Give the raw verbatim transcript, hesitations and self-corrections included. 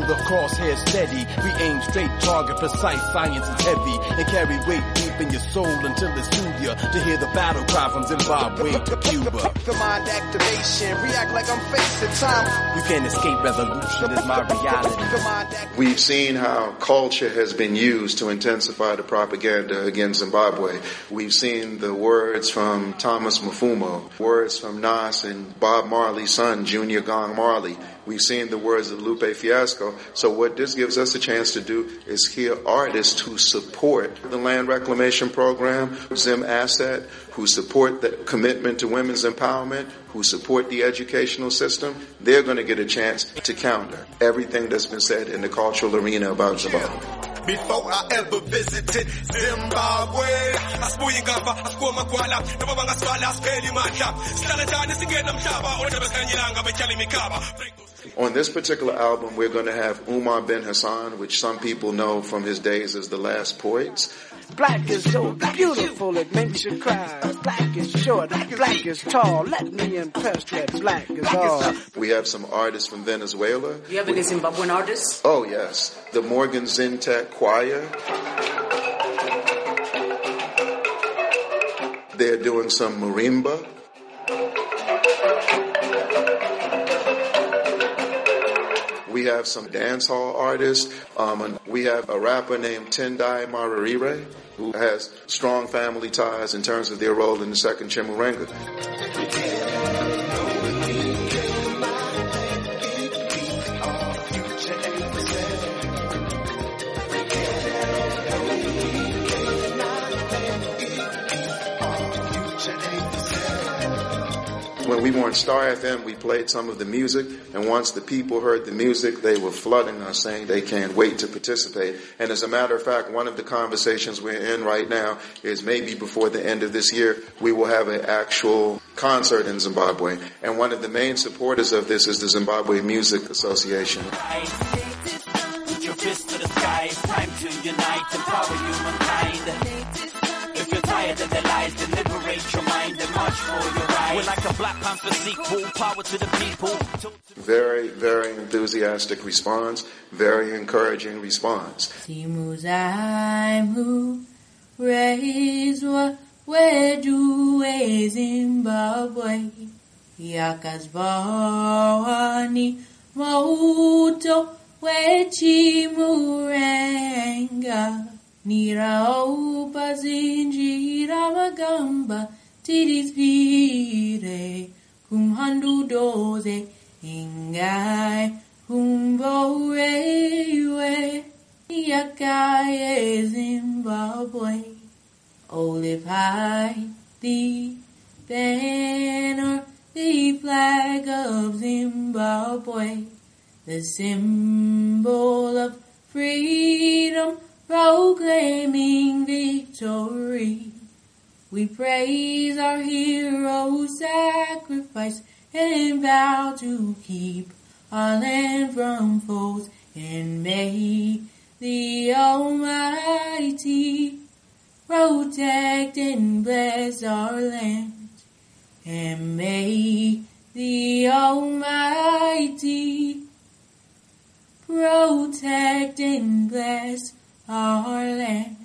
The crosshair steady, we aim straight, target precise, science is heavy, and carry weight deep in your soul until it soothe you to hear the battle cry from Zimbabwe to Cuba. The mind activation, react like I'm facing time. You can't escape revolution, is my reality. We've seen how culture has been used to intensify the propaganda against Zimbabwe. We've seen the words from Thomas Mfumo, words from Nas and Bob Marley's son, Junior Gong Marley. We've seen the words of Lupe Fiasco. So what this gives us a chance to do is hear artists who support the land reclamation program, Zim Asset, who support the commitment to women's empowerment, who support the educational system. They're going to get a chance to counter everything that's been said in the cultural arena about Zimbabwe. Before I ever visited Zimbabwe, I spoil your gaffa, I score my koala, never bang a swallow, spell you my cap. Stalatan is again, I'm Shaba, or never can you lang, I'll be telling me Kaba. On this particular album, we're going to have Umar bin Hassan, which some people know from his days as the Last Poets. Black is so beautiful, it makes you cry. Black is short, black is tall. Let me impress that black is all. We have some artists from Venezuela. Do you have any Zimbabwean artists? Oh, yes. The Morgan Zintek Choir. They're doing some marimba. We have some dance hall artists. Um, we have a rapper named Tendai Mararire, who has strong family ties in terms of their role in the Second Chimurenga. When we were on Star F M, we played some of the music, and once the people heard the music, they were flooding us saying they can't wait to participate. And as a matter of fact, one of the conversations we're in right now is maybe before the end of this year, we will have an actual concert in Zimbabwe. And one of the main supporters of this is the Zimbabwe Music Association. Put your fist to the sky, it's time to unite, empower humankind. If you're tired of their lies, then liberate your mind and march for your right. We're like a Black Panther sequel, power to the people. Very, very enthusiastic response, very encouraging response. Simuzamu rezwa wedu e Zimbabwe yakazbawani mauto wechimurenga niraupa zinjira magamba tidisvire kumhandu doze ingai kumborewe yakaye Zimbabwe. Oh, lift high the banner, the flag of Zimbabwe, the symbol of freedom, proclaiming victory. We praise our heroes' sacrifice and vow to keep our land from foes. And may the Almighty protect and bless our land. And may the Almighty protect and bless our land.